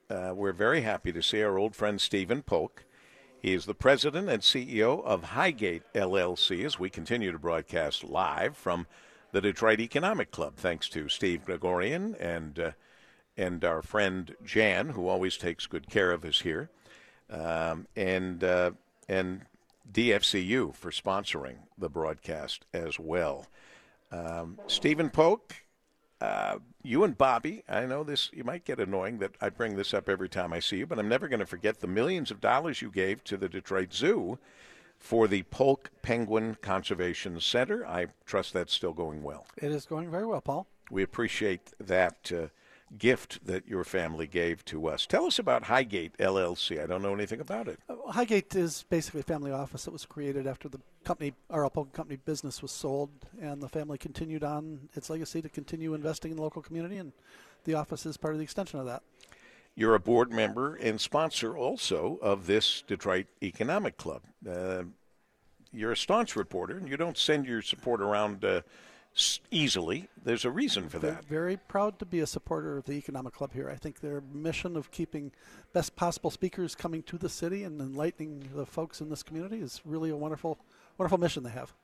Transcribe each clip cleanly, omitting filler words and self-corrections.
we're very happy to see our old friend Stephen Polk. He is the president and CEO of Highgate LLC as we continue to broadcast live from the Detroit Economic Club, thanks to Steve Gregorian and our friend Jan, who always takes good care of us here, and DFCU for sponsoring the broadcast as well. Stephen Polk, you and Bobby, I know this, you might get annoying that I bring this up every time I see you, but I'm never going to forget the millions of dollars you gave to the Detroit Zoo for the Polk Penguin Conservation Center. I trust that's still going well. It is going very well, Paul. We appreciate that gift that your family gave to us. Tell us about Highgate LLC. I don't know anything about it. Highgate is basically a family office that was created after the company, R.L. Polk Company business was sold, and the family continued on its legacy to continue investing in the local community, and the office is part of the extension of that. You're a board member and sponsor also of this Detroit Economic Club. You're a staunch reporter, and you don't send your support around easily. There's a reason for that. Very proud to be a supporter of the Economic Club here. I think their mission of keeping best possible speakers coming to the city and enlightening the folks in this community is really a wonderful mission they have.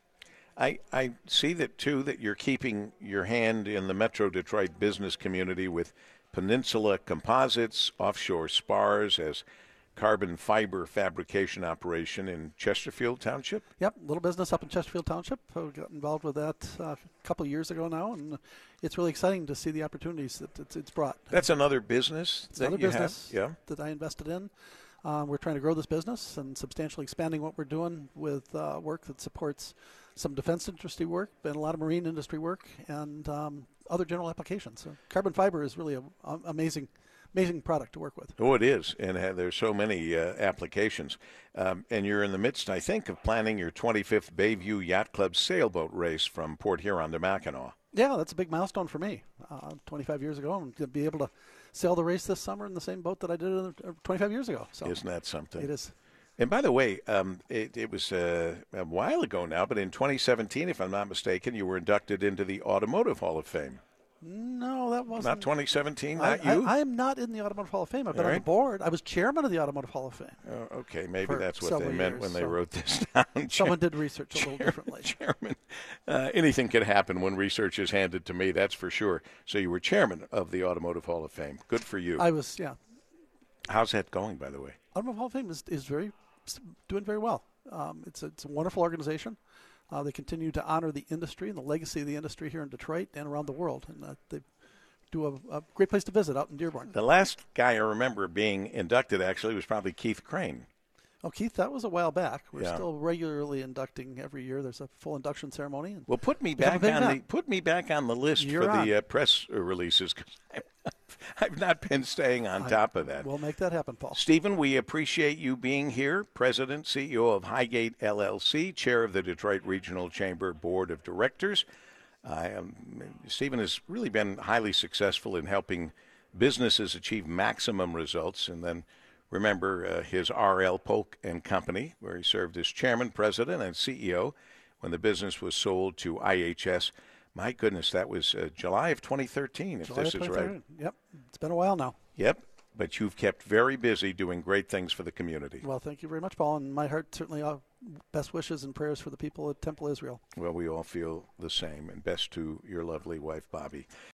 I see that, too, that you're keeping your hand in the Metro Detroit business community with Peninsula Composites, offshore spars as carbon fiber fabrication operation in Chesterfield Township. Yep, little business up in Chesterfield Township. I got involved with that a couple of years ago now, and it's really exciting to see the opportunities that it's brought. That's another business that I invested in. We're trying to grow this business and substantially expanding what we're doing with work that supports some defense industry work and a lot of marine industry work and other general applications. So carbon fiber is really an amazing product to work with. Oh, it is, and there's so many applications. And you're in the midst, I think, of planning your 25th Bayview Yacht Club sailboat race from Port Huron to Mackinac. Yeah, that's a big milestone for me. 25 years ago, I'm going to be able to sail the race this summer in the same boat that I did 25 years ago. So isn't that something? It is. And by the way, it was a while ago now, but in 2017, if I'm not mistaken, you were inducted into the Automotive Hall of Fame. No, that wasn't. Not 2017, not you? I am not in the Automotive Hall of Fame. I've been on the board. I was chairman of the Automotive Hall of Fame. Oh, okay, maybe that's what they meant when they wrote this down. Someone did research a little differently. Chairman. Anything can happen when research is handed to me, that's for sure. So you were chairman of the Automotive Hall of Fame. Good for you. I was, yeah. How's that going, by the way? Automotive Hall of Fame is doing very well. It's a wonderful organization. They continue to honor the industry and the legacy of the industry here in Detroit and around the world. And they do a great place to visit out in Dearborn. The last guy I remember being inducted, actually, was probably Keith Crane. Oh, Keith, that was a while back. We're still regularly inducting every year. There's a full induction ceremony. Well, put me back on the list for the press releases, because I've not been staying on top of that. We'll make that happen, Paul. Stephen, we appreciate you being here, President, CEO of Highgate LLC, Chair of the Detroit Regional Chamber Board of Directors. Stephen has really been highly successful in helping businesses achieve maximum results. And then remember his R.L. Polk and Company, where he served as chairman, president, and CEO when the business was sold to IHS. My goodness, that was July of 2013, if this is right. Yep, it's been a while now. Yep, but you've kept very busy doing great things for the community. Well, thank you very much, Paul, and my heart certainly best wishes and prayers for the people at Temple Israel. Well, we all feel the same, and best to your lovely wife, Bobby.